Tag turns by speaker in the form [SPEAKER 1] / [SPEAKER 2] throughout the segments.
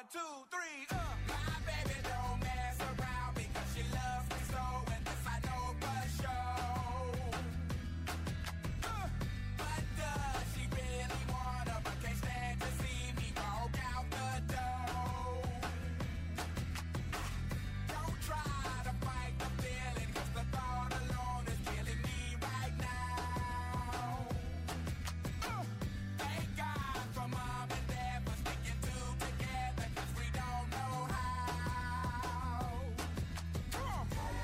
[SPEAKER 1] 1, 2, 3, My baby don't mess around because she loves me so, and this I know for sure. But does she really wanna, but can't stand to see me walk out the door? Don't try to fight the feeling, cause the thought alone is killing me right now. Thank God for mom and dad for sticking two together, cause we don't know how. Come on.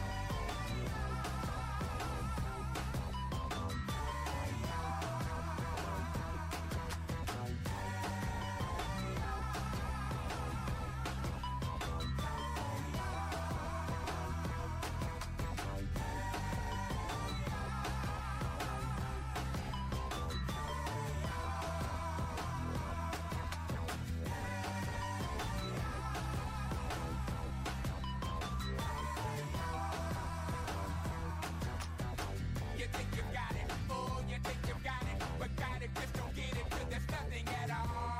[SPEAKER 1] You think you got it, oh, you think you got it, but got it, just don't get it, 'cause there's nothing at all.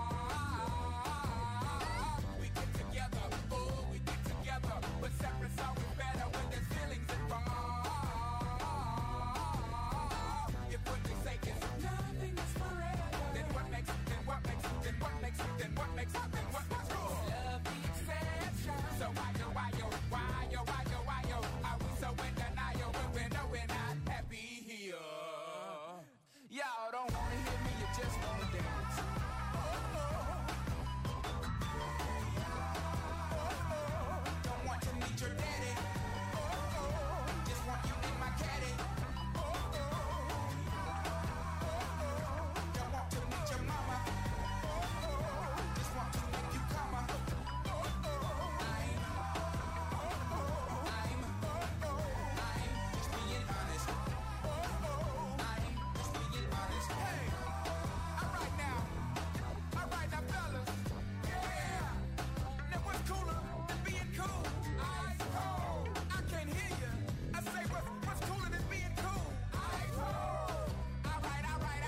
[SPEAKER 1] We get together, oh, we get together, but separate's always better when there's feelings involved. If what they say is nothing is forever, then what makes it, then what makes it, then what makes it, then what makes it, then what makes it? Love the exception. So why are we so in denial when we know we're not happy here? Y'all don't wanna hear me, you just wanna dance. Don't want to meet your daddy. Just want you in my caddy. Don't want to meet your mama. Just want to make you come. I'm just being honest. I'm just being honest. Hey, alright now, fellas. Yeah. Now what's cooler than being cool? Ice cold. I can't hear you. I say what's cooler than being cool? Ice cold. Alright.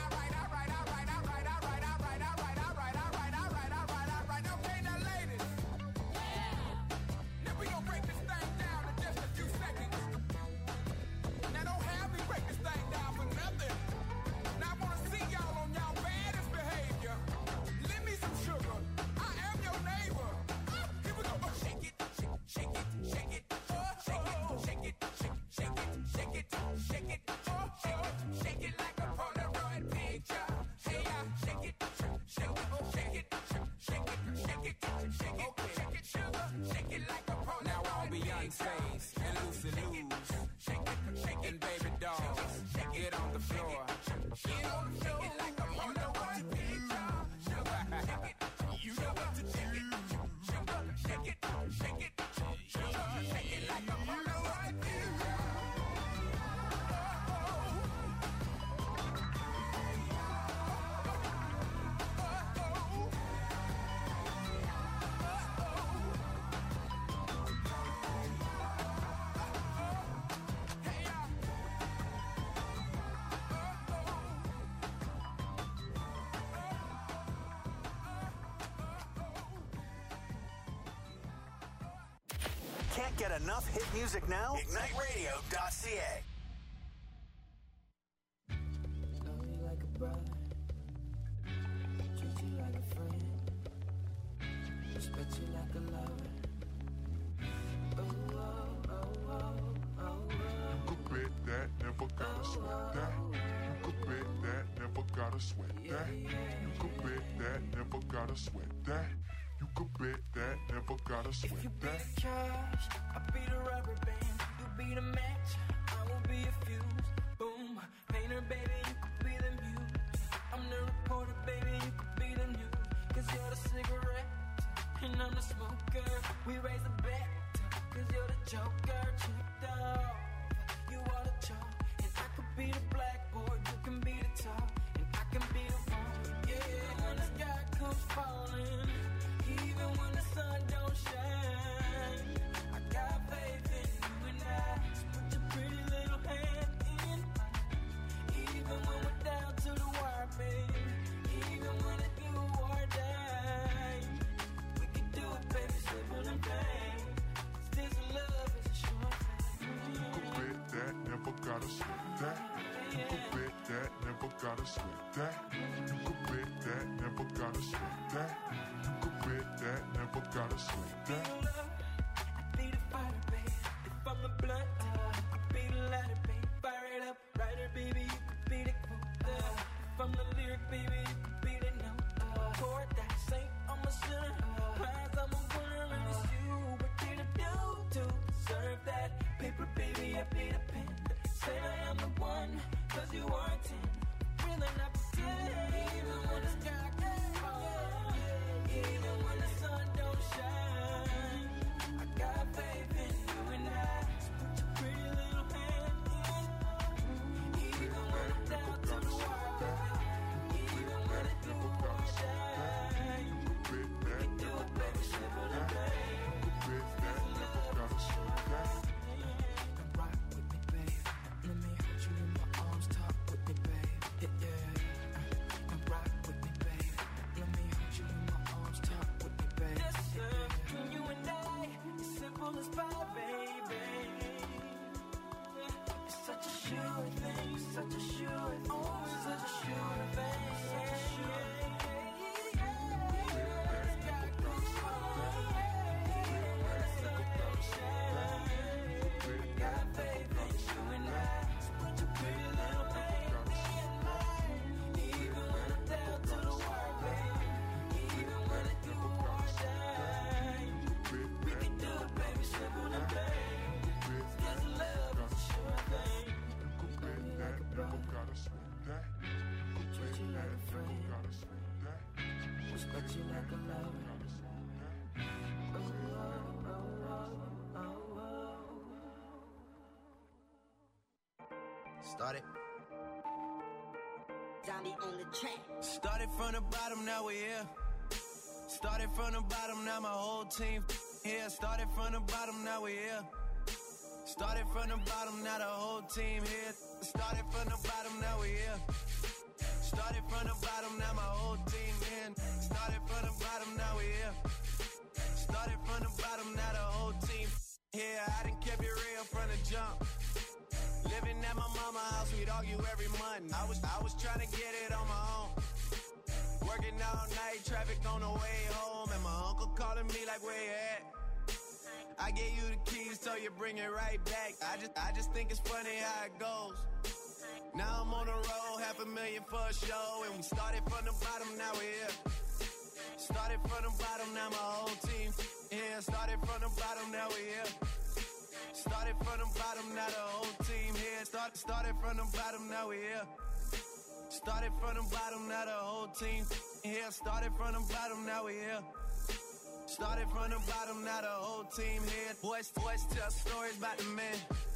[SPEAKER 1] Okay, now ladies. Now we gon' break this thing down in just a few seconds. Now don't have me break this thing down for nothing. Now I wanna see y'all on y'all baddest behavior. Lend me some sugar. I am your neighbor. Here we go. Shake it, shake it, shake it, shake it, shake it, shake it, shake it, shake it, shake it like a Polaroid picture. Hey, shake it, shake it, shake it, shake it, shake it, shake it, shake it, sugar, shake it like a Polaroid. Now all Beyonce's and Lucy Lou's, shake it, baby dolls, get on the floor, get on the floor, like a Polaroid picture. Sugar, shake it, you know what to shake it, sugar, shake it, shake it, sugar, shake it like a Polaroid picture.
[SPEAKER 2] Can't get enough hit music now? IgniteRadio.ca.
[SPEAKER 3] Love you like a brother, treat you like a friend, respect you like a lover. Oh, oh, oh, oh, oh.
[SPEAKER 4] You could bet that, never gotta sweat that. You could bet that, never gotta sweat that. You could bet that, never gotta sweat that. You could bet that, never gotta
[SPEAKER 3] If
[SPEAKER 4] sweat
[SPEAKER 3] you be
[SPEAKER 4] that.
[SPEAKER 3] the cash, I'll be the rubber band. You be the match, I will be a fuse. Boom, painter, baby, you could be the muse. I'm the reporter, baby, you could be the news. 'Cause you're the cigarette, and I'm the smoker. We raise the bet, 'cause you're the joker. Checked off, you are the chalk. And I could be the blackboard, you can be the top. And I can be the one, yeah, when the sky comes falling. Even when the sun don't shine, I got faith in you and I. So put your pretty little hand in mine. Even when we're down to the wire, baby. Even when it's do or die.
[SPEAKER 4] sweat that. You could bet that, never gotta sweat that. You could bet that, never gotta sweat that. You could bet that, never gotta sweat that.
[SPEAKER 3] Be the fighter, baby. If I'm the blunt, I be the lighter, baby. Fire it up, writer, baby. You could be the quote. If I'm the lyric, baby, you could be the note. Chord that saint, I'm a sinner. Prize, I'm a winner, and it's you. What did I do to deserve that? Paper, baby, I be the pen. Say I am the one, 'cause you are 10. Really not pretend, even when the sky gets falling, even when the sun don't shine. I got faith in you and I. So put your pretty little hand in. Even when I'm down to the wire, even when I do or die. We can do it, baby, simple and plain.
[SPEAKER 4] Bet that, never gotta sweat that.
[SPEAKER 3] Now rock with me, babe. Let me hold you in my arms, talk with me, babe. Yeah. Now rock with me, babe. Let me hold you in my arms, talk with me, babe. Yes, sir. You and I, it's simple as pie, baby. It's such a sure thing, such a sure thing. Always such a sure thing, such a sure thing. Got faith in you and I. So put your pretty little hand in mine. Even when I'm down to the wire, baby. Even when I do or die. We can do it, baby, simple and plain. There's a love, it's a sure thing.
[SPEAKER 4] You could bet that, never gotta sweat that. You could bet that, never gotta sweat that.
[SPEAKER 3] Respect you like a lover.
[SPEAKER 5] Started.
[SPEAKER 6] Zombie on the track.
[SPEAKER 5] Started from the bottom, now we're here. Started from the bottom, now my whole team here. Started from the bottom, now we're here. Started from the bottom, now the whole team here. Started from the bottom, now we're here. Started from the bottom, now my whole team in. Started from the bottom, now we're here. Started from the bottom, now the whole team here. I done kept it real from the jump. Living at my mama's house, we'd argue every month. I was trying to get it on my own. Working all night, traffic on the way home, and my uncle calling me like, where you at? I gave you the keys, so you bring it right back. I just think it's funny how it goes. Now I'm on the road, $500,000 for a show, and we started from the bottom, now we're here. Started from the bottom, now my whole team here. Started from the bottom, now we're here. Started from the bottom, now the whole team here. Started from the bottom, now we're here. Started from the bottom, now the whole team here. Started from the bottom, now we're here. Started from the bottom, now the whole team here. Boys tell stories about the man.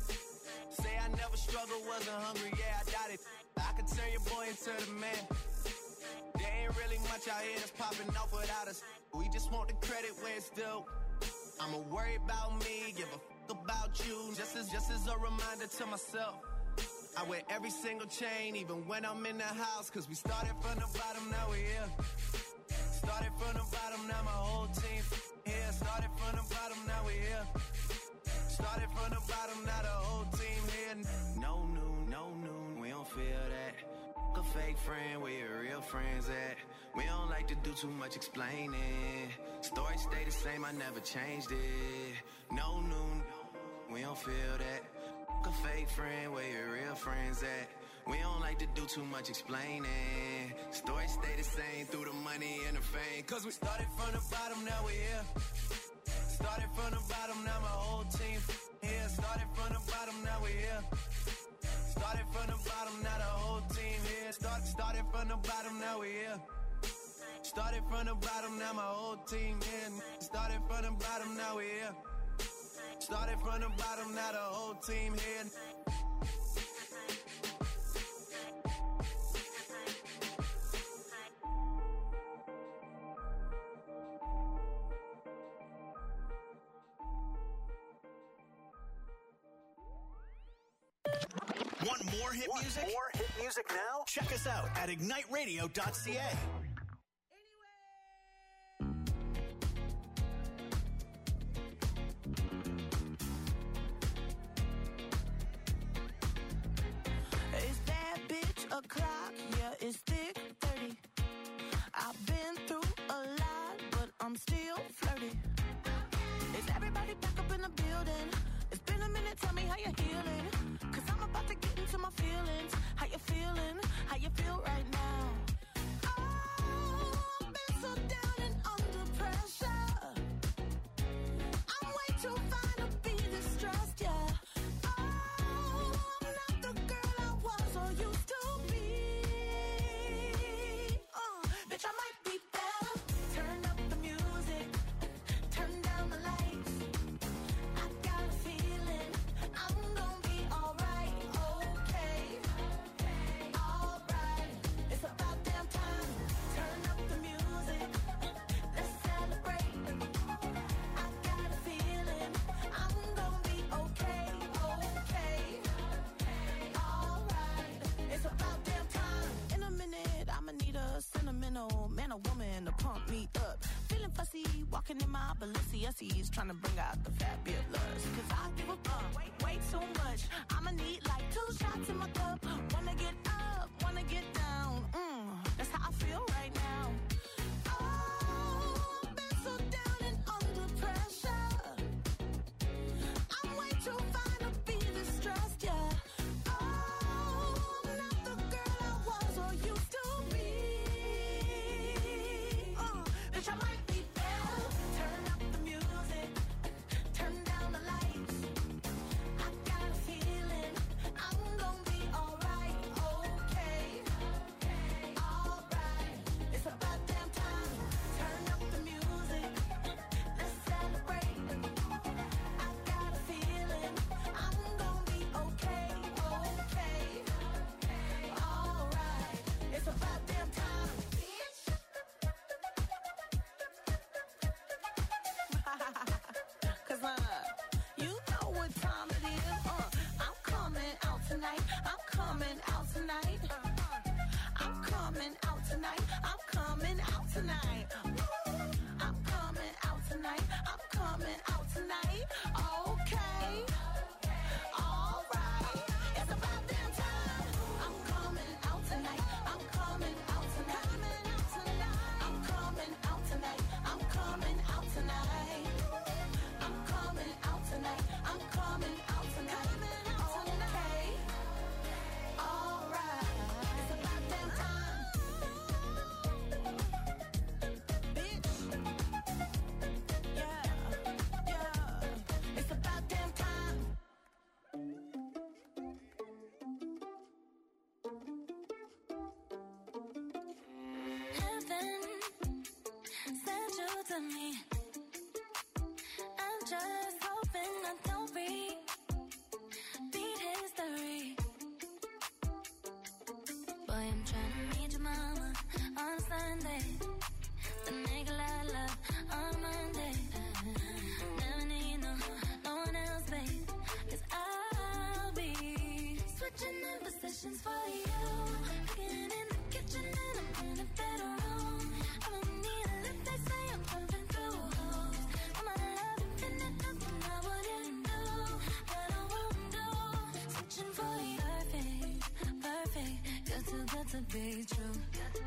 [SPEAKER 5] Say I never struggled, wasn't hungry, yeah, I doubt it. I could turn your boy into the man. There ain't really much out here that's popping off without us. We just want the credit where it's due. I'ma worry about me, give a fuck about you. Just as a reminder to myself. I wear every single chain, even when I'm in the house. Cause we started from the bottom, now we're here. Started from the bottom, now my whole team here. Started from the bottom, now we're here. Started from the bottom, now the whole team here. No noon, we don't feel that. A fake friend, where your real friends at? We don't like to do too much explaining. Story stay the same, I never changed it. No noon, we don't feel that. A fake friend, where your real friends at? We don't like to do too much explaining. Story stay the same through the money and the fame. Cause we started from the bottom, now we're here. Started from the bottom, now my whole team here. Started from the bottom, now we're here. Started from the bottom, now the whole team here. Started from the bottom, now we're here. Started from the bottom, now my whole team here. Started from the bottom, now we're here. Started from the bottom, now the whole team here.
[SPEAKER 2] Want more hit music? More hit music now? Check us out at igniteradio.ca.
[SPEAKER 6] o'clock, yeah, it's thick 30. I've been through a lot, but I'm still flirty. Is everybody back up in the building? It's been a minute, tell me how you're healing. Cause I'm about to get into my feelings. How you feeling? How you feel right now? Oh, I've been so down and under pressure. I'm way too fine to be distressed, yeah. Oh, I'm not the girl I was or used to be. Bitch, I might be better. Turn up the music, turn down the lights. I got a feeling I'm gonna be alright, okay, alright. It's about damn time. Turn up the music, let's celebrate. I got a feeling I'm gonna be okay, alright. It's about damn time. In a minute, I'ma need a sentimental man or woman to pump me up. Feeling fussy, walking in my Balenciennes, trying to bring out the fabulous. Cause I give a fuck way too much. I'ma need like 2 shots in my cup. Wanna get up, wanna get down. That's how I feel right now. Oh, I've been so down and under pressure. I'm way too fine to be distressed, yeah. Oh, I'm not the girl I was or used to be. Bitch, I might be better. Turn up the music, turn down the lights. I got a feeling I'm gonna be alright, okay, alright. It's about damn time. Turn up the music, let's celebrate. I got a feeling I'm gonna be okay, alright. It's about damn time. Cause you know what time it is. I'm coming out tonight. I'm coming out tonight. I'm coming out tonight. I'm coming out tonight. I'm coming out tonight. I'm coming out tonight. Okay. Alright. It's about damn time. I'm coming out tonight. I'm coming out tonight. I'm coming out tonight. I'm coming out tonight. I'm coming out tonight. I'm coming out tonight. Okay. Alright. It's about damn time. Bitch. Yeah. Yeah. It's about damn time.
[SPEAKER 7] Heaven sent you to me. I'm just hoping I don't repeat history. Boy, I'm trying to meet your mama on Sunday, then make a lot of love on Monday. Never need no one else, babe, 'cause I'll be switching in positions for you. Cooking in the kitchen and I'm in a better room. I don't need a lift, they say I'm pumping through holes. I'm out of love, infinite, nothing I wouldn't do, that I won't do. Switching for you, perfect, good to be true.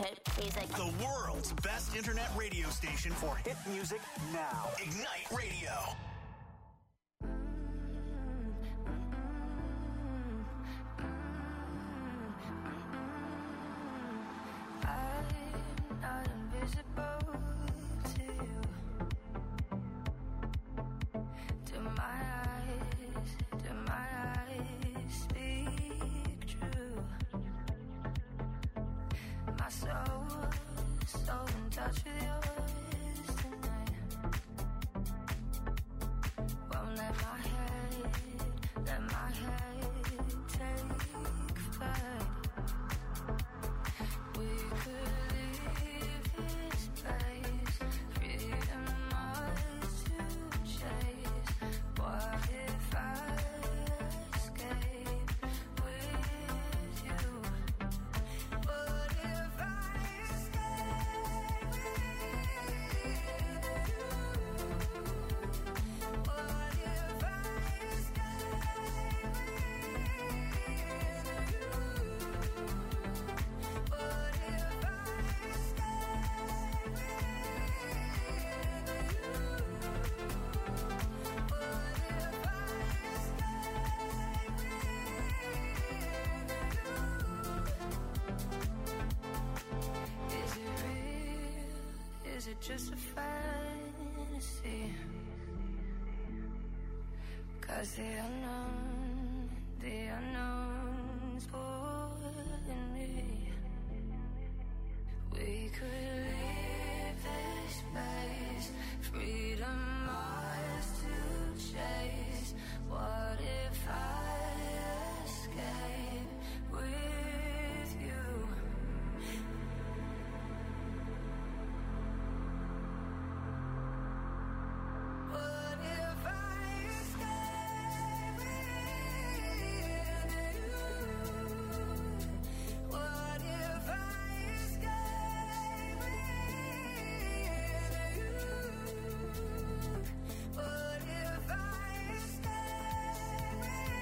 [SPEAKER 7] hit music.
[SPEAKER 2] The world's best internet radio station for hit music now. Ignite Radio.
[SPEAKER 7] I'm not invisible to you. Do my eyes speak true? My soul's so in touch with yours tonight. Won't let my head take flight. We could leave this place, freedom ours to chase. What if I escape with you? What if I escape with you? What if I escape with you? What if I Is it real? Is it just a fantasy? 'Cause the unknown's pulling me. We could leave this place, freedom ours to chase. What if I escape with you? What if I escape with you? What if I escape with you? What if I escape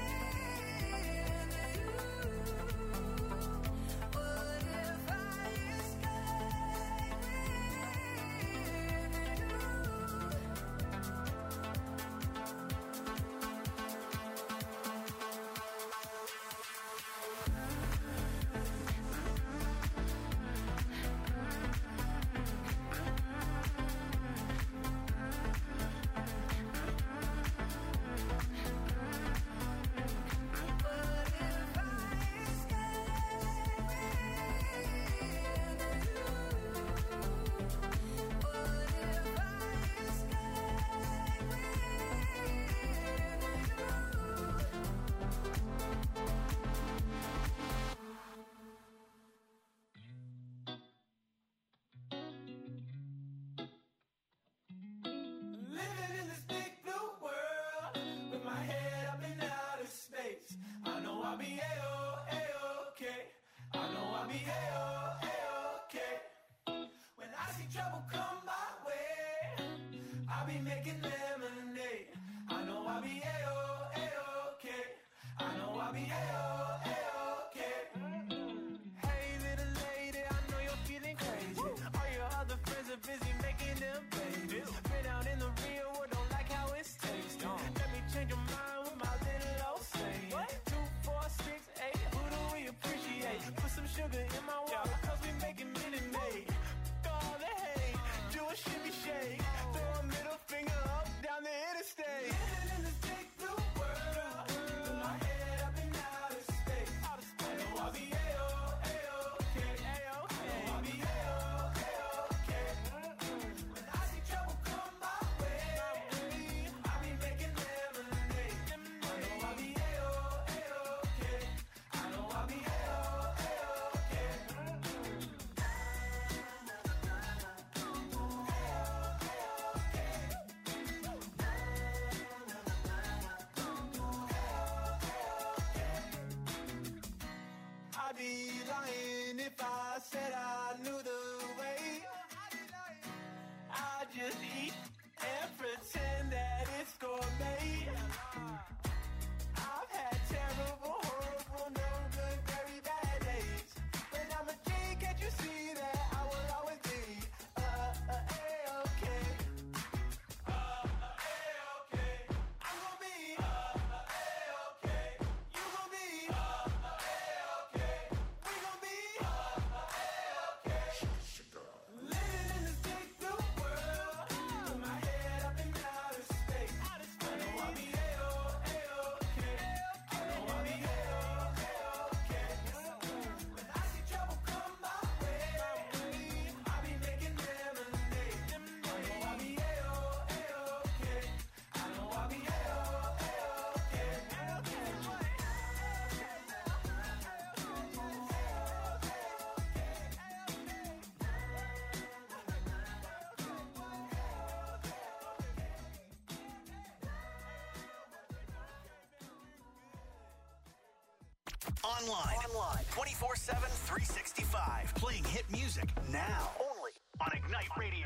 [SPEAKER 7] with you? What if I escape
[SPEAKER 3] Living in this big blue world with my head up in outer space. I know I'll be A-okay. I know I'll be A-okay. When I see trouble come my way, I'll be making lemonade. I know I'll be A-okay. I know I'll be A-okay. Hey little lady, I know you're feeling crazy. All your other friends are busy making them babies. Been out in the real world, don't like how it tastes. Let me change your mind with my little old saying. 2, 4, 6, 8, who do we appreciate? Put some sugar in my water, 'cause we making Minute Maid. All the hate, do a shimmy shake, throw a middle finger up
[SPEAKER 2] Online. 24/7, 365. Playing hit music now. Only on Ignite Radio.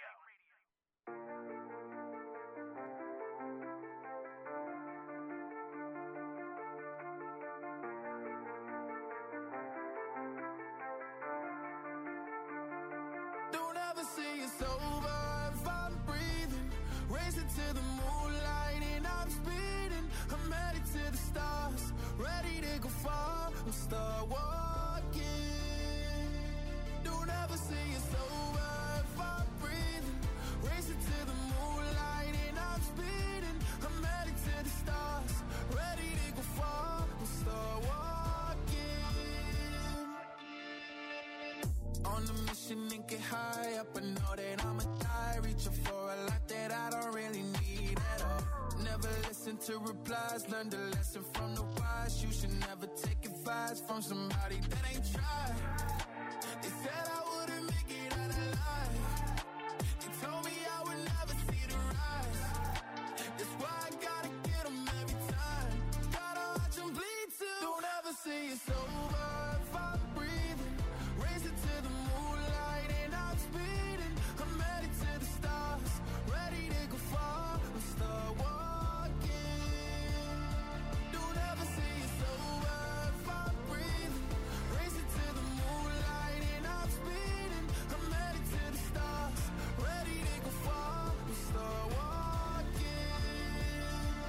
[SPEAKER 3] Don't ever say it's over if I'm breathing. Racing to the moonlight and I'm speeding. I'm headed to the stars, ready to go far. I'm start walking. Don't ever say it's over if I'm breathing. Racing to the moonlight and I'm speeding. I'm headed to the stars, ready to go far. I'm start walking. On a mission and get high up, I know that I'ma die. Reaching for a lot that I don't really need at all. Never listen to replies, learn the lesson from the wise. You should never take advice from somebody that ain't tried. They said I wouldn't make it out alive. They told me I would never see the rise. That's why I gotta get them every time. Gotta watch them bleed too. Don't ever say it's over if I'm breathing. Racing to the moonlight and I'm speeding. I'm headed to the stars, ready to go far. I'm start walking. Don't ever say it's over if I'm breathing. Racing to the moonlight and I'm speeding. I'm headed to the stars, ready to go far. I'm start walking.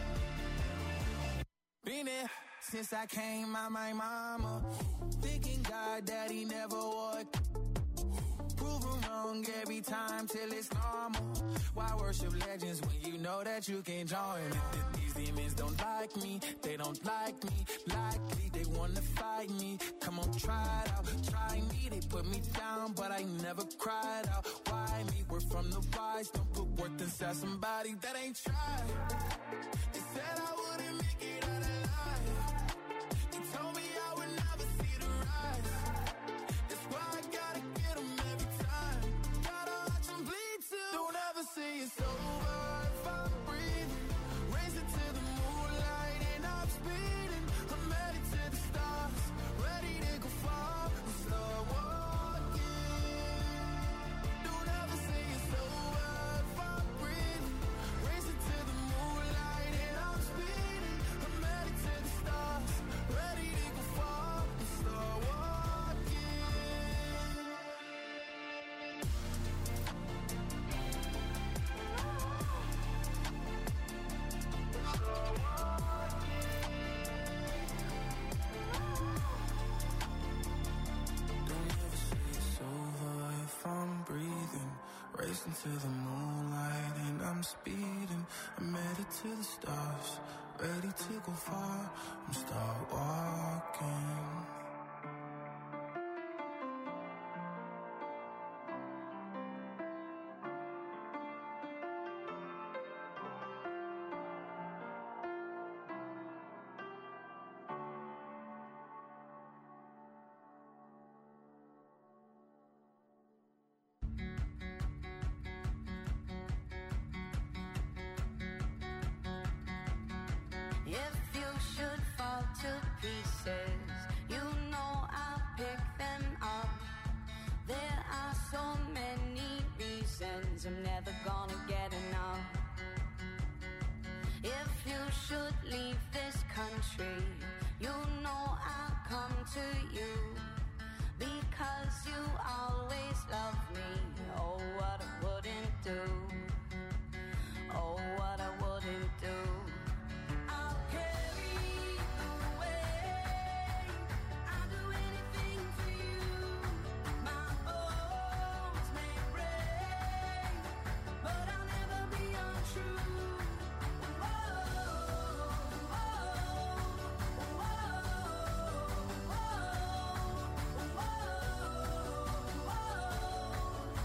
[SPEAKER 3] Been there since I came out my mama. Thinking God that he never would. Prove him wrong every time till it's normal. Why worship legends when you know that you can join? These demons don't like me, they don't like me. Likely they wanna fight me. Come on, try it out, try me. They put me down, but I never cried out. Why me? We're from the wise. Don't put worth inside somebody that ain't tried. They said I wouldn't make it out alive. They told me I would never see the rise. That's why I gotta get them every time. Gotta watch them bleed too. Don't ever say it's over if I'm breathing. Racing to the moonlight and I'm speeding. I'm headed to the stars, ready to go far. I'm start walking. Don't ever say it's over if I'm breathing. Racing to the moonlight and I'm speeding. I'm headed to the stars, ready to go far. I'm start walking. Don't ever say it's over if I'm breathing. Racing to the moonlight and I'm speeding. I'm headed to the stars, ready to go far. I'm start walking.
[SPEAKER 7] If you should fall to pieces, you know I'll pick them up. There are so many reasons I'm never gonna get enough. If you should leave this country, you know I'll come to you. Because you always love me. Oh, what I wouldn't do. Oh, what I wouldn't do. I'll carry you away. I'll do anything for you. My bones may break, but I'll never be untrue. Whoa, whoa, whoa, whoa, whoa.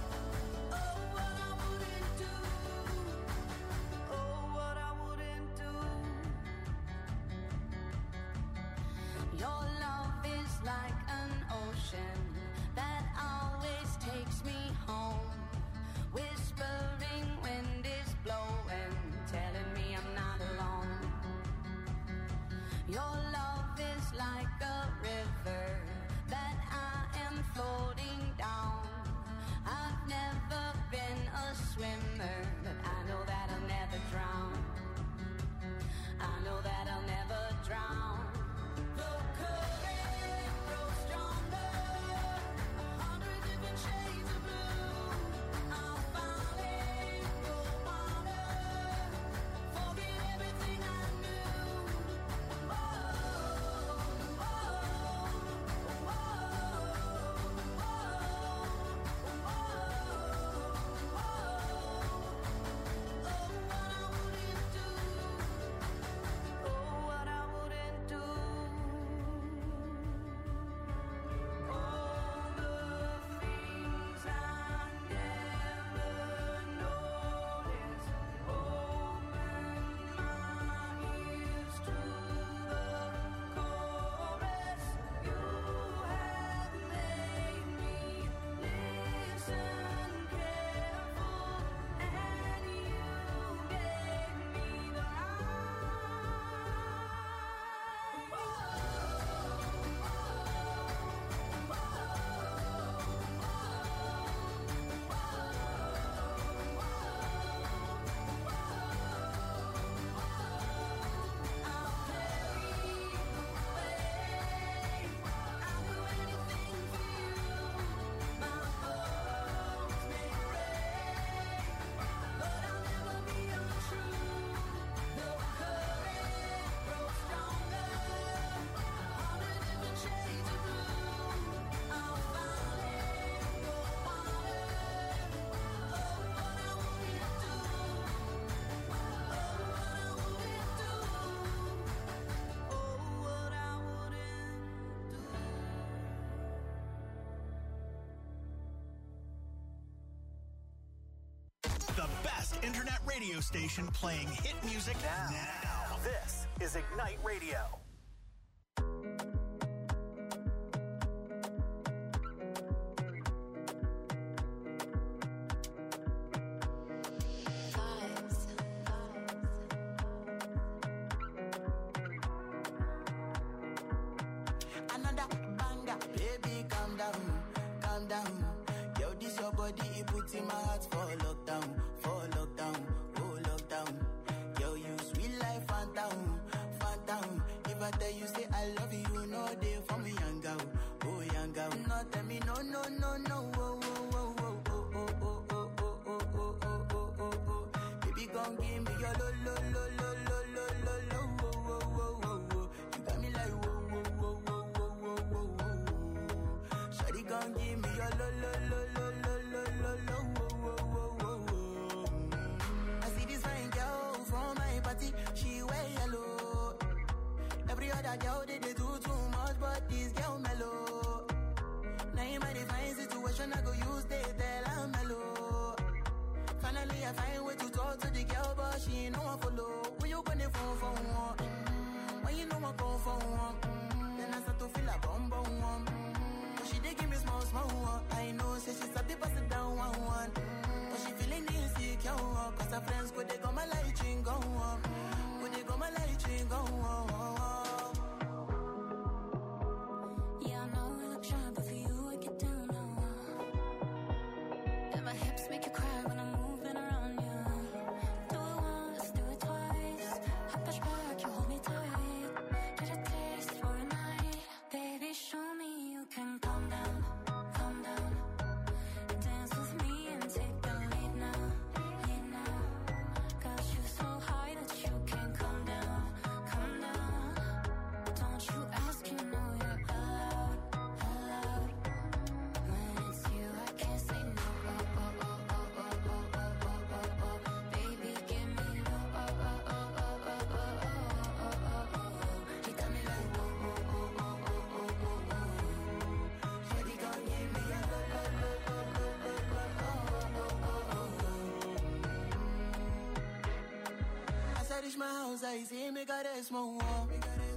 [SPEAKER 2] internet radio station playing hit music now. This is Ignite Radio.
[SPEAKER 3] Another banger, baby, calm down, calm down. Yo, this your body, it puts in my heart for lockdown, oh lockdown. Yo, you sweet life, phantom, phantom. If I tell you say I love you, you know they for me, young girl, oh young girl. No, tell me no, no, no, no, oh, oh, oh, oh, oh, oh, oh, oh, oh, oh, oh, oh, oh, oh, oh. Baby, gon' give me your lo, lo, lo, lo, lo, lo, lo, lo, oh, oh, oh, oh, oh. You got me like whoa, whoa, whoa, whoa, whoa, whoa, whoa, whoa. Shawty gon' give me your lo, lo, lo, lo, lo, lo, lo, lo, oh, oh, oh, oh, oh. I see this fine girl from my party, she wear yellow. Every other girl they do too much, but this girl mellow. Now in my divine situation, I go use they tell I'm mellow. Finally, I find way to talk to the girl, but she ain't no one follow. When you gonna phone for one? When you know I go for one? Then I start to feel a bum bum one. But she dey give me small small one. I know, say she's a bit pass it down one. But she feeling insecure, cause her friends go they go my light ring go on. Go they go my light ring go on.
[SPEAKER 7] Yeah, I know we look shy, but for you I get down low. And my hips make you cry when I'm moving around you. Do it once, do it twice. I push back, you hold me tight. Get a taste for a night. Baby, show me you can calm down, calm down. Dance with me and take the lead now, lead now. Got you so high that you can't come down, come down. Don't you ask, you know you're allowed, allowed. When it's you, I can't say no. Oh, oh, oh, oh, oh, oh, oh, oh, oh, oh. Baby, give me low. Oh, oh, oh, oh, oh, oh, oh, oh, oh, oh. He got me like whoa, whoa, whoa, whoa, whoa, whoa, whoa, whoa. Shawty gon' give me a lo, lo, lo, lo, lo, lo, lo, oh, oh, oh, oh, oh.
[SPEAKER 3] As I reach my house, I see me got a small wall.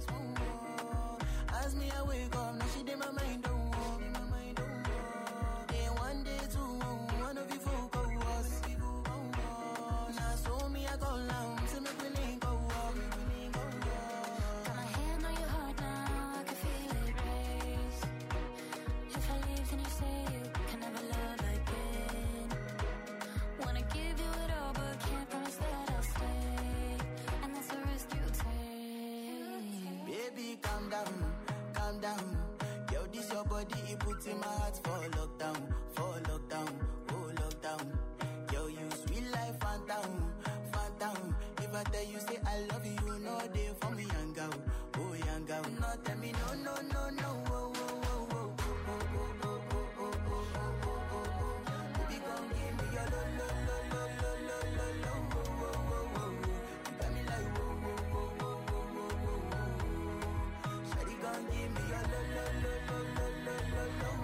[SPEAKER 3] As me, I wake up, now she did my mind don't walk. Then one day, two, one of you folk go us. Now so me, I go down, so me willing go up.
[SPEAKER 7] Got my hand on your heart now, I can feel it race. If I leave, then you say you can never love again. Wanna give you it all, but can't promise that I'll stay. And that's the risk you take.
[SPEAKER 3] Baby, calm down, calm down. Yo, this your body, it puts in my heart for lockdown, oh lockdown. Yo, you sweet life, phantom, phantom. If I tell you say I love you, you know they for me, young girl, oh young girl. No, tell me no, no, no, no, oh, oh, oh, oh, oh, oh, oh, oh, oh, oh, oh, oh, oh. Baby, gon' give me your lo, lo, lo, lo, lo, lo, lo, lo, oh, oh, oh, oh, oh. You got me like whoa, whoa, whoa, whoa, whoa, whoa, whoa, whoa. Shawty gon' give me your lo, lo, lo, lo, lo, lo, lo, lo, oh, oh, oh, oh, oh.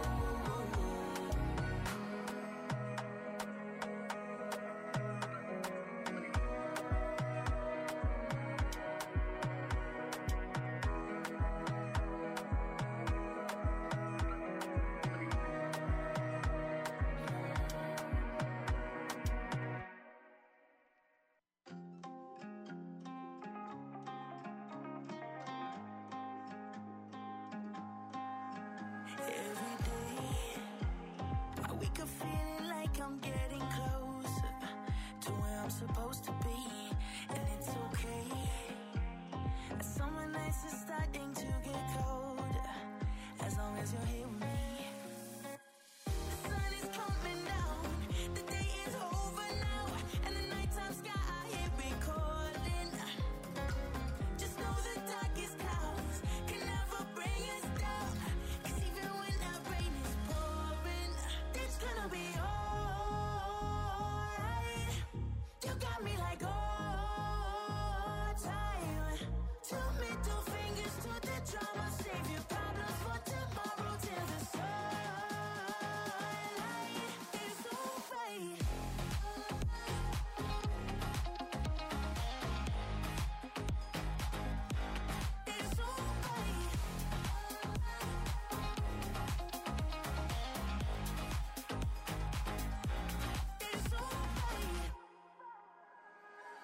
[SPEAKER 3] Every day, I wake up feeling like I'm getting closer to where I'm supposed to be, and it's okay. Summer nights are starting to get colder, as long as you're here with me. The sun is coming down, the day is over now, and the nighttime sky here we calling. Just know the darkest clouds can never bring us down. 'Cause even when that rain is pouring, it's gonna be alright. You got me like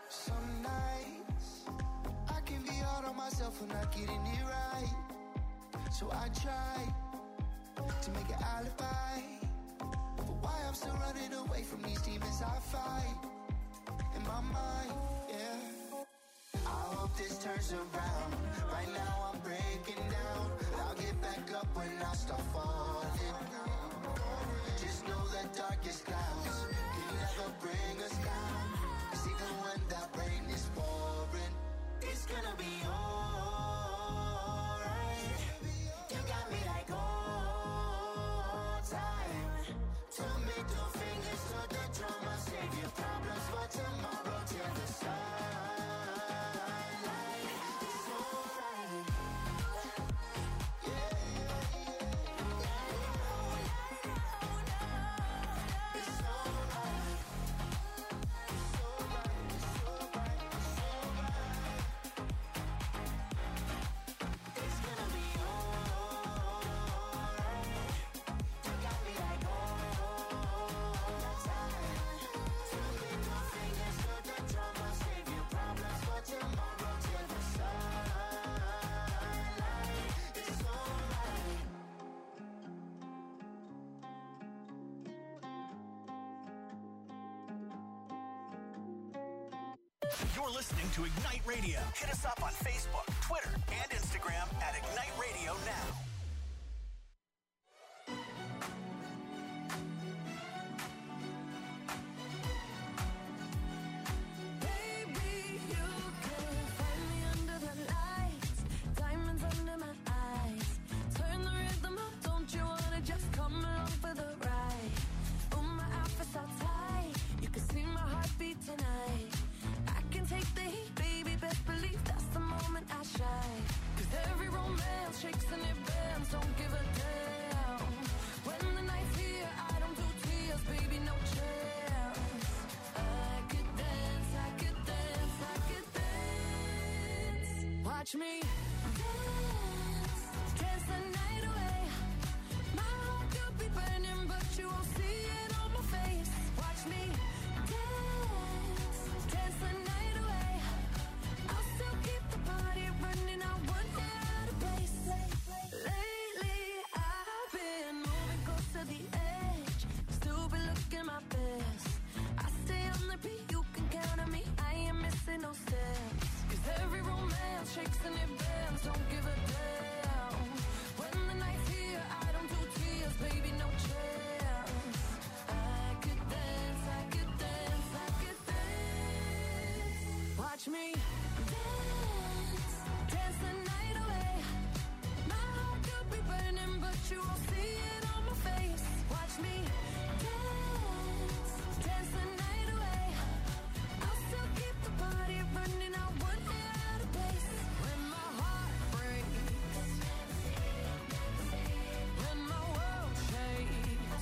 [SPEAKER 8] Some nights I can be hard on myself for not getting it right. So I try to make an alibi for why I'm still running away from these demons I fight in my mind, yeah. I hope this turns around. Right now I'm breaking down. I'll get back up when I start falling. Just know the darkest clouds can never bring us down. 'Cause even when that rain is pouring, it's gonna be alright. You got me like old time. Two middle fingers to the drum. I'll save your problems for tomorrow till the sunlight. It's alright. Yeah, yeah, yeah. It's alright. It's alright. It's alright. It's alright. It's gonna be alright. You got me like old time. Two middle fingers to the drum. I'll save your problems for tomorrow till the sunlight. It's alright.
[SPEAKER 2] You're listening to Ignite Radio. Hit us up on Facebook, Twitter, and Instagram at Ignite Radio Now.
[SPEAKER 6] Baby, you can find me under the lights, diamonds under my eyes. Turn the rhythm up, don't you wanna just come along for the ride? Oh, my outfit's all tight, you can see my heartbeat tonight. I can take the heat, baby, best believe that's the moment I shine. 'Cause every romance shakes and it bends, don't give a damn. When the night's here, I don't do tears, baby, no chance. I could dance, I could dance, I could dance. Watch me dance, dance the night away. My heart could be burning, but you won't see it on my face. Watch me dance, dance the night away. I'll still keep the party running, I won't get out of place. Lately, I've been moving close to the edge, still been looking my best. I stay on the beat, you can count on me, I ain't missing no steps. 'Cause every romance shakes and it bends, don't give a damn. When the night's here, I don't do tears, baby, no chance. I could dance, I could dance, I could dance. Watch me dance, dance the night away. My heart could be burning, but you won't see it on my face. Watch me dance, dance the night away. I'll still keep the party running, I won't get out of place. When my heart breaks, when my world shakes,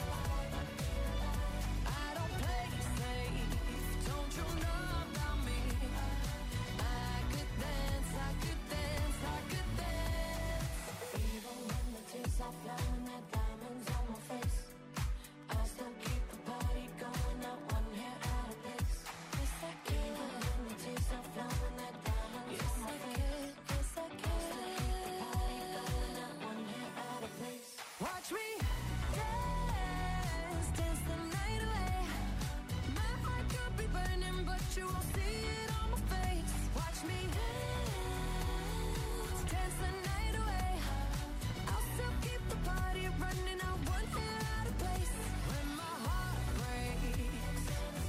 [SPEAKER 6] I don't play safe, don't you know about me? I could dance, I could dance, I could dance. Even when the tears are flowing, the diamonds on my face, I still keep the party going, not one hair out of place. Yes, I can. Even when the tears are flowing, the diamonds on my face, yes, I can. Still keep the party going, not one hair out of place. Watch me dance, dance the night away. My heart could be burning, but you won't see it on my face. Watch me dance, dance the night away. I'll still keep the party running, I won't get out of place. When my heart breaks,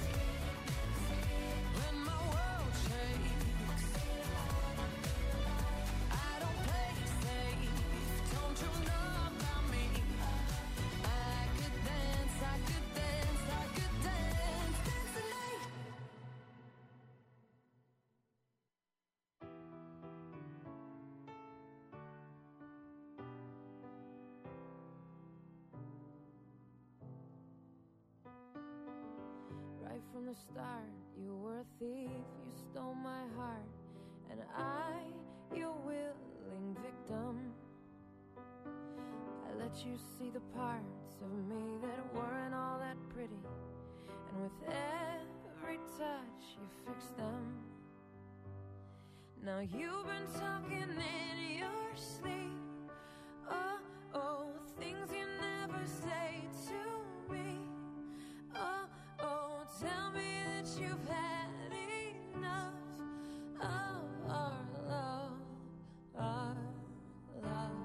[SPEAKER 6] when my world shakes, I don't play safe, don't you know about me? I could dance, I could dance, I could dance, dance the night. Right from the start, you were a thief, you stole my heart, and I, your willing victim. I let you see the parts of me that weren't all that pretty, and with
[SPEAKER 9] every touch you fix them. Now you've been talking in your sleep. Oh, oh, things you never say to me. Oh, oh, tell me that you've had enough of our love, our love.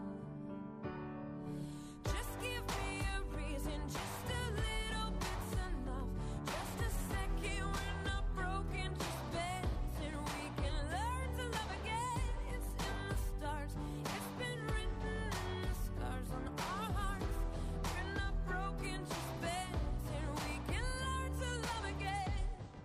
[SPEAKER 9] Just give me a reason, just a little bit's enough. Just a second, we're not broken, just bends, and we can learn to love again. It's in the stars, it's been written in the scars on our hearts. We're not broken, just bends, and we can learn to love again.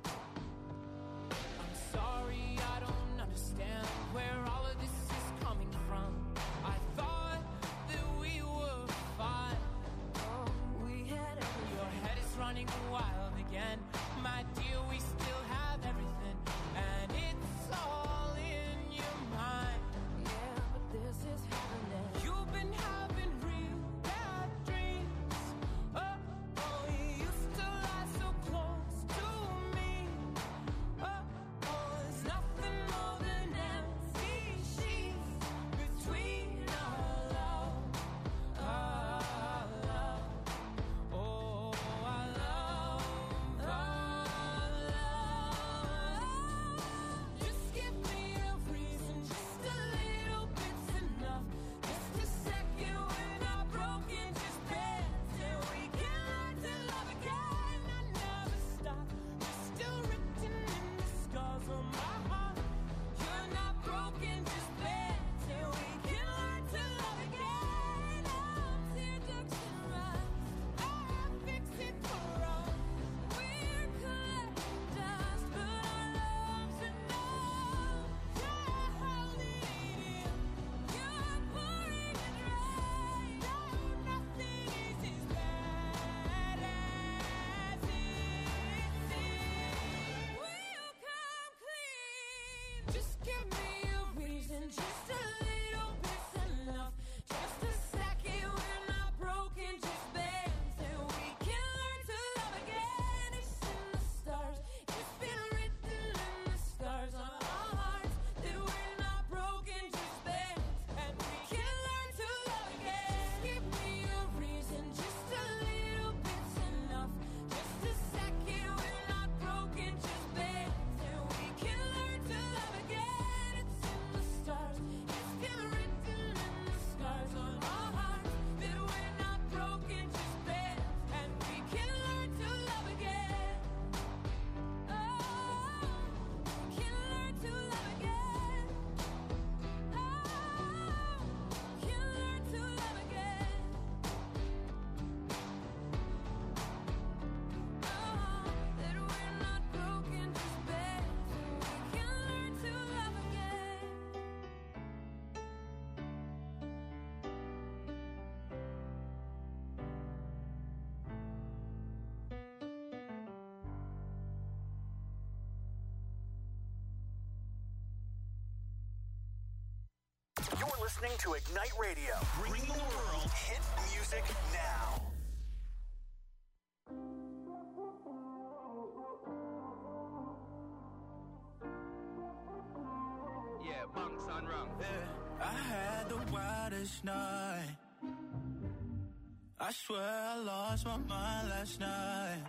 [SPEAKER 3] I'm sorry, I don't understand where all of this is coming from. I thought that we were fine.
[SPEAKER 9] Oh, we had everything.
[SPEAKER 3] Your head is running wild again. My dear, we still have everything. And it's all in your mind.
[SPEAKER 9] Yeah, but this is happening.
[SPEAKER 3] You've been having real bad dreams. Oh, oh, you used to lie so close to me. Oh, oh, there's nothing more than empty sheets between our love, our love. Oh, our love, our love. Just give me a reason, just a little bit's enough. Just a second, we're not broken, just bends, and we can learn to love again. I never stop, you're still written in the scars on my heart. You're not broken, just bends, and we can learn to love again. Oh, tear ducts and rust, I'll fix it for us. We're collecting dust, but our love's enough. You're holding it in, you're pouring it right. No, nothing is as bad as it seems. We'll come clean. Just give me a reason, just a little bit's enough. Just a second, we're not broken, just bends, and we can learn to love again. It's in the stars, it's been written in the scars on our hearts that we're not broken, just bends, and we can learn to love again. Give me a reason, just a little bit's enough. Just a second, we're not broken, just bends, and we can learn to love again. It's in the stars, it's been written in the scars on our hearts that we're not broken, just bends, and we can learn to love again. Oh, we can learn to love again. Oh, we can learn to love again. Oh, that we're not broken, just bends, and we can learn to love again.
[SPEAKER 2] You're listening to Ignite Radio, bringing the world hit music now.
[SPEAKER 5] Yeah, bunks on rung. I had the wildest night. I swear I lost my mind last night.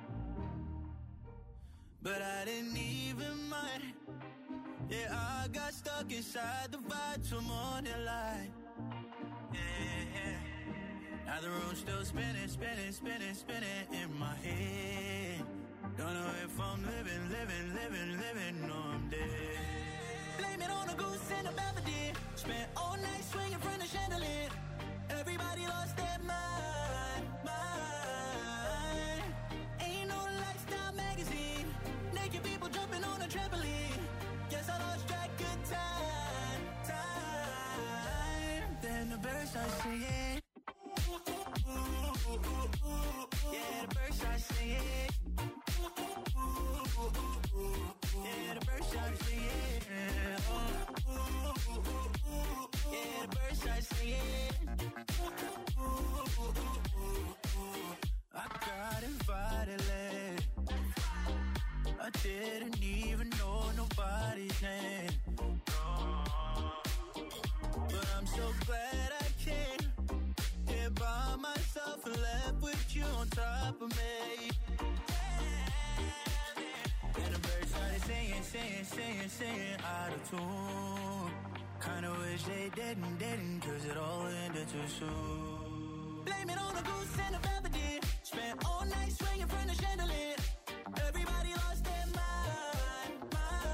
[SPEAKER 5] But I didn't even mind. Yeah, I got stuck inside the vibes from morning light. Yeah. Now the room's still spinning, spinning, spinning, spinning in my head. Don't know if I'm living, living, living, living, or I'm dead. Blame it on a goose and a melody. Spent all night swinging from the chandelier. Everybody lost their mind, mind. Ain't no lifestyle magazine. Naked people jumping on a trampoline. Guess I lost track of time, time. Then the birds start singing. Yeah, the birds start singing. Yeah, saying out of tune. Kinda wish they didn't, cause it all ended too soon. Blame it on a goose and a feather deer. Spent all night swinging from the chandelier. Everybody lost their mind.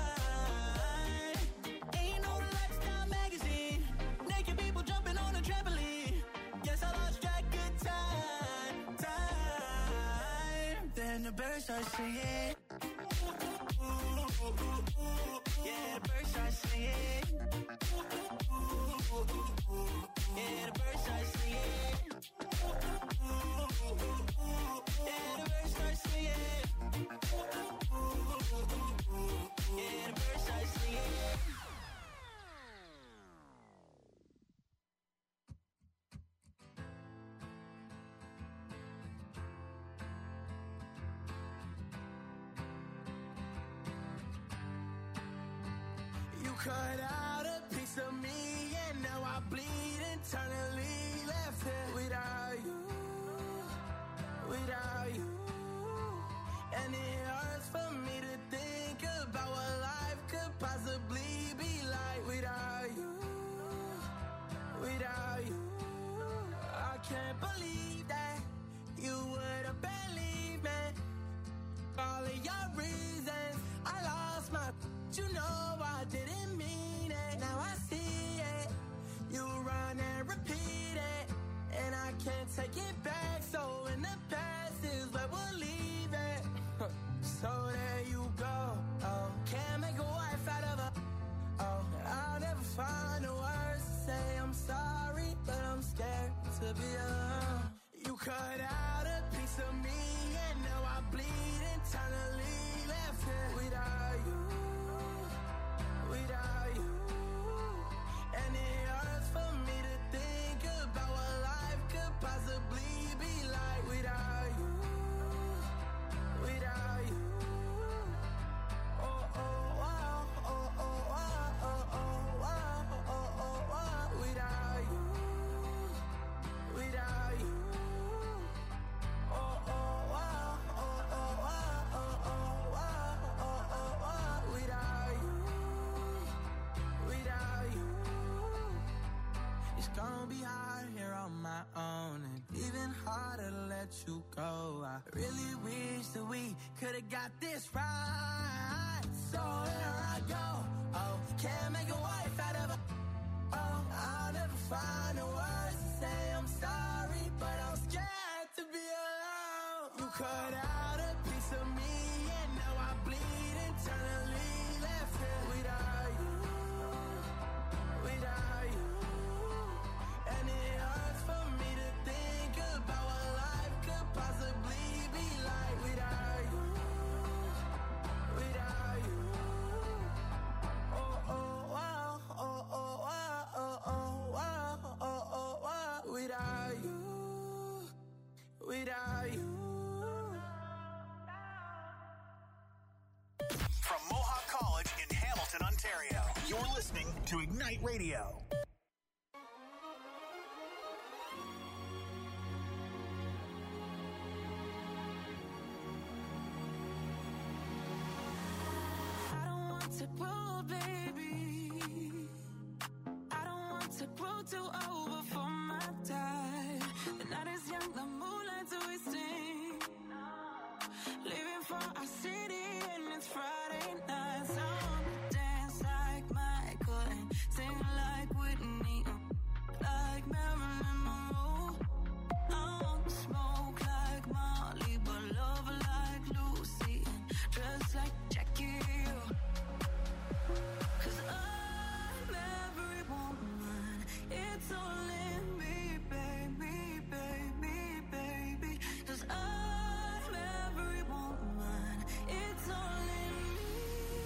[SPEAKER 5] Ain't no lifestyle magazine. Naked people jumping on a trampoline. Yes, I lost track of time. Then the birds start singing. Yeah, the birds start singing. Yeah, the birds start singing. Yeah, the birds start singing. Yeah, the birds start singing. You cut out a piece of me, and now I bleed internally. Left here without you, without you. And it hurts for me to think about what life could possibly be like without you, without you. I can't believe that you would have believed me. All of your reasons, I lost my. You know I didn't mean it. Now I see it. You run and repeat it, and I can't take it back. So in the past is where we'll leave it. So there you go. Oh, can't make a wife out of her. Oh, I'll never find the words to say I'm sorry, but I'm scared to be alone. You cut out a piece of me, and now I bleed internally. Left here without you, without you. And it hurts for me to think about what life could possibly be like without you, without you. Oh, oh, wow, oh, oh, wow, oh, oh, wow, oh, oh, wow, without you, without you. Oh, oh, wow, oh, oh, wow, oh, oh, wow, oh, oh, wow, without you, without you. It's gonna be hard here on my own, and even harder to let you go. I really wish that we could've got this right. So here I go. Oh, can't make a wife out of her. Oh, I'll never find the words to say I'm sorry, but I'm scared to be alone. You cut out a piece of me, and now I bleed internally. Left here without you, without you. And it hurts for me to think about what life could possibly be like without you, without you. Oh, oh, wow, oh, oh, wow, oh, oh, wow, oh, oh, wow, without you, without you.
[SPEAKER 2] From Mohawk College in Hamilton, Ontario, you're listening to Ignite Radio.
[SPEAKER 9] I don't want to grow, baby. I don't want to grow too old before my time. The night is young, the moonlight's wasting. Living for our city, and it's Friday night. So I wanna dance like Michael and sing like Whitney, like Marilyn Monroe. I wanna smoke like Molly, but love like Lucy, and dress like Jackie. 'Cause I'm every woman, it's all in me, baby, baby, baby. 'Cause I'm every woman, it's all in me.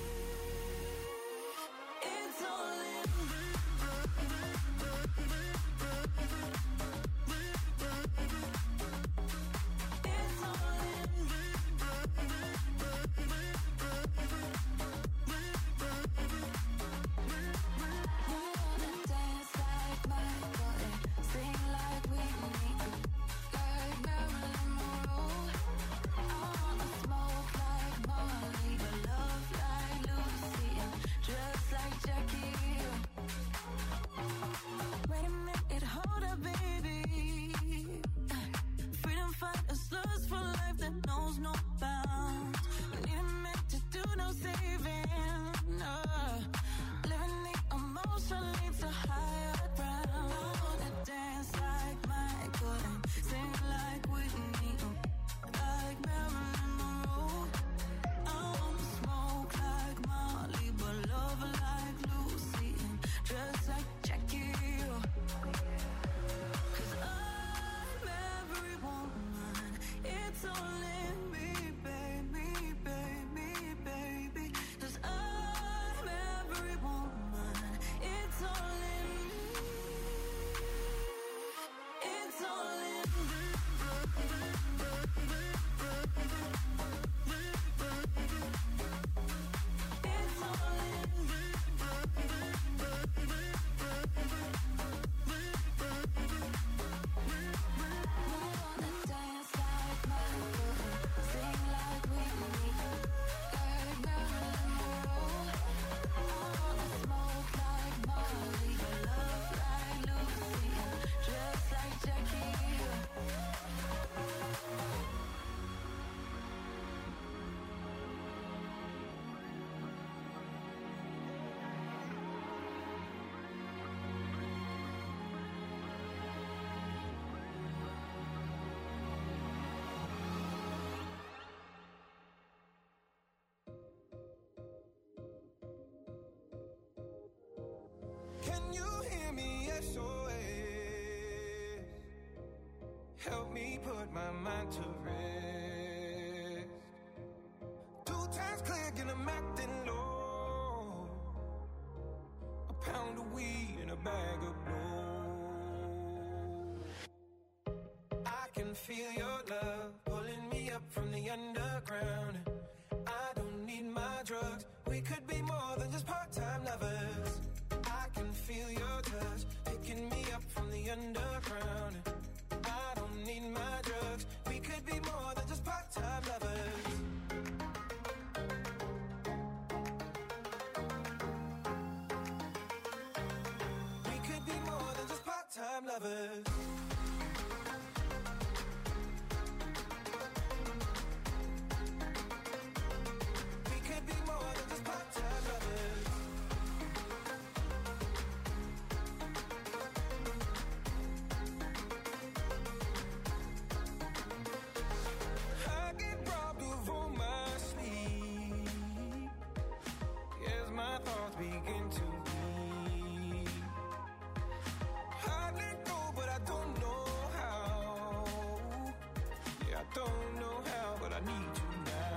[SPEAKER 6] woman. It's all in me. It's all in me. It's all in me. We wanna dance like Michael, sing like Whitney, like Marilyn Monroe. I wanna smoke like Molly, love like Lucy, dress like Jackie.
[SPEAKER 3] Can you hear me? SOS. Help me put my mind to rest. 2 times clear, and I'm acting low. A pound of weed and a bag of blow. I can feel your love pulling me up from the underground. I don't need my drugs. We could be more than just part-time lovers. I can feel your touch picking me up from the underground. I don't need my drugs. We could be more than just part-time lovers. We could be more than just part-time lovers. We could be more than just part-time lovers. I get robbed of all my sleep as my thoughts begin to bleed. I let go, but I don't know how. Yeah, I don't know how, but I need you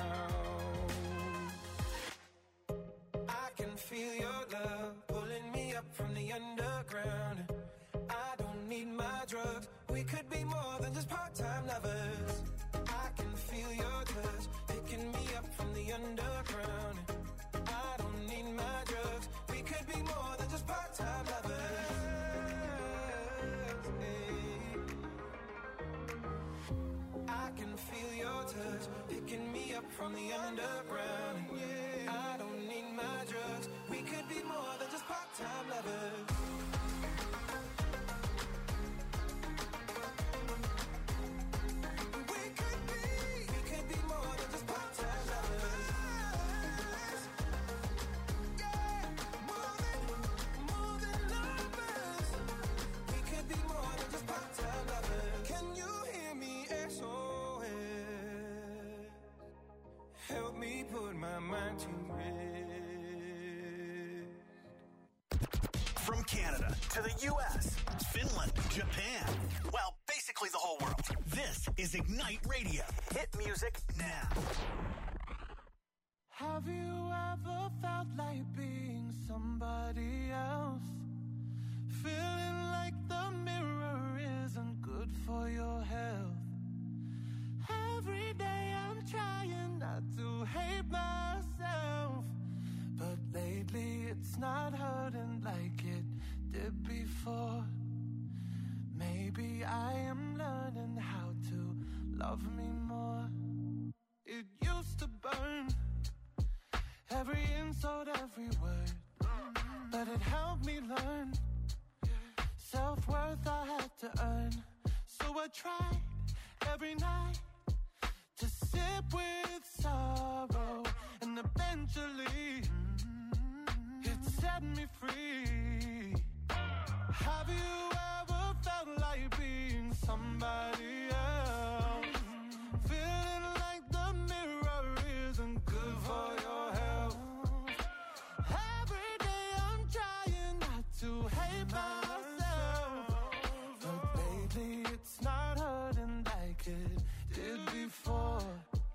[SPEAKER 3] now. I can feel your love pulling me up from the underground. I don't need my drugs. We could be more than just part-time lovers. I can feel your touch picking me up from the underground. I don't need my drugs. We could be more than just part-time lovers. I can feel your touch picking me up from the underground. I don't need my drugs. We could be more than just part-time lovers. We could be more than just part-time lovers. Yeah, more than lovers. We could be more than just part-time lovers. Can you hear me? SOS. Help me put my mind to rest.
[SPEAKER 2] From Canada to the U.S., Finland, Japan, well, basically the whole world. This is Ignite Radio. Hit music now.
[SPEAKER 3] Have you ever felt like being somebody else? Feeling like the mirror isn't good for your health. Every day I'm trying not to hate myself, but lately it's not hurting like it did before. Maybe I am learning how to love me more. It used to burn, every insult, every word, but it helped me learn. Self-worth I had to earn, so I tried every night to sip with sorrow, and eventually it set me free. Have you ever felt like being somebody else? Feeling like the mirror isn't good for your health. Every day I'm trying not to hate myself, but lately it's not hurting like it did before.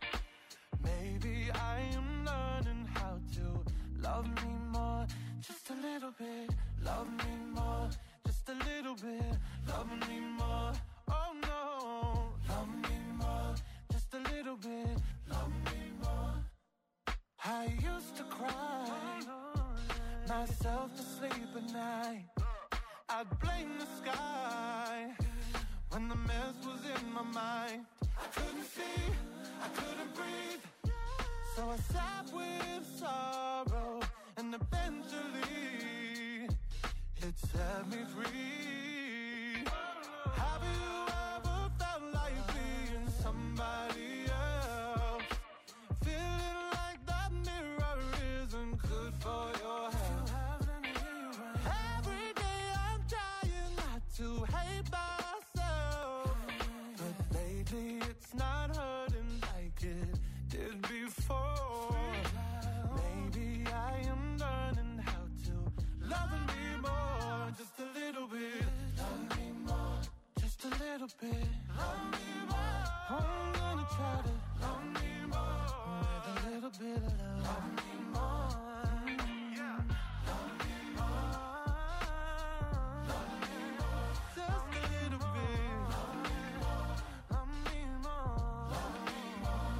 [SPEAKER 3] Maybe I am learning how to love me more, just to little bit, love me more. Just a little bit, love me more. Oh no, love me more. Just a little bit, love me more. I used to cry myself to sleep at night. I'd blame the sky when the mess was in my mind. I couldn't see, I couldn't breathe, so I sat with sorrow, and eventually it set me free. Have you ever felt like being somebody else? Feeling like that mirror isn't good for your health. Every day I'm trying not to hate myself, but lately it's not hurting like it did before. Maybe I am learning how to love me more. Just a little bit, love me more. Just a little bit, love me more. I'm gonna try to love me more. With a little bit of love, love me more. Yeah, love me more. Love me more. Just a little bit, love me more. Love me more. Love me more.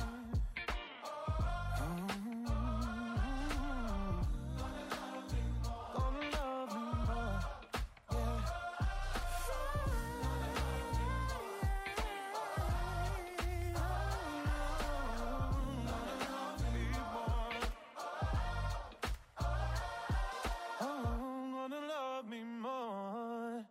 [SPEAKER 3] Gonna love me more. Yeah. Gonna love me more.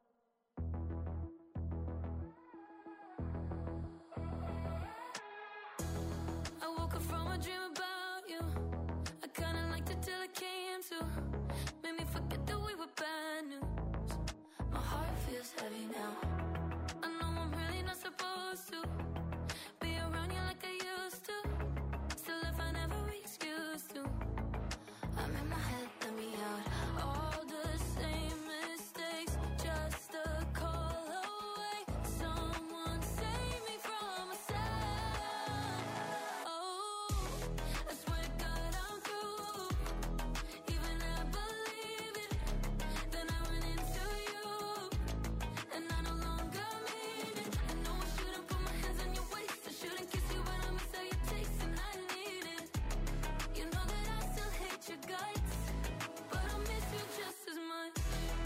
[SPEAKER 7] I woke up from a dream about you. I kinda liked it till it came to. Made me forget that we were bad news. My heart feels heavy now. I know I'm really not supposed to be around you like I used to. Still, if I never excuse to, I'm in my head, let me out. All the same mistakes, just a call away. Someone save me from myself. Oh, I swear to God I'm through. Even I believe it. Then I went into you, and I no longer mean it. I know I shouldn't put my hands on your waist. I shouldn't kiss you, but I miss how you taste, and I need it. You know that I still hate your guts, but I miss you just as much.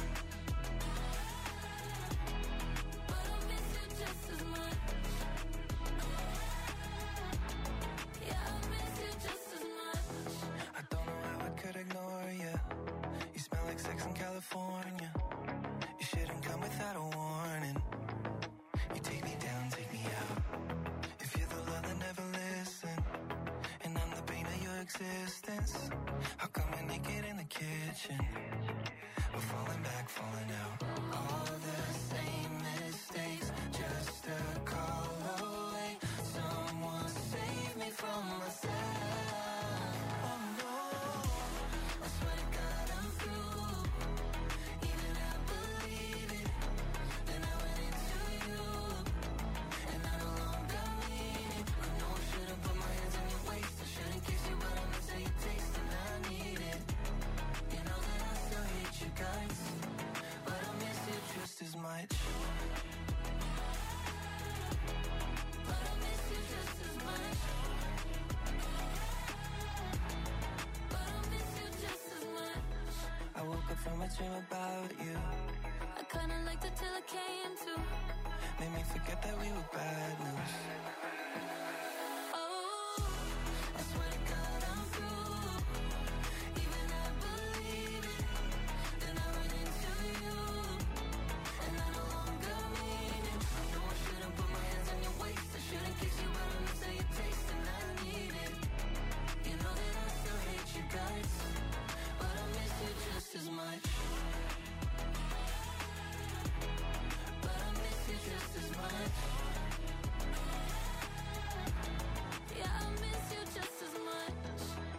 [SPEAKER 7] But I miss you just as much. Yeah, I miss you just as much.
[SPEAKER 3] I don't know how I could ignore you. You smell like sex in California. You shouldn't come without a warning. You take me down, take me out. If you're the love that never listened, and I'm the pain of your existence, how come we're naked in the kitchen? We're falling back, falling out. All the same mistakes, just a call away. Someone save me from myself. Oh no, I swear to God I'm through. Even I believe it. Then I went into you, and I no longer mean it. I know I shouldn't put my hands on your waist. I shouldn't kiss you, but I miss how you taste, and I need it. You know that I still hate you guys, but I miss you just as much. But I miss you just as much. But I miss you just as much. I woke up from a dream about you.
[SPEAKER 7] I kinda liked it till it came to.
[SPEAKER 3] Made me forget that we were bad news.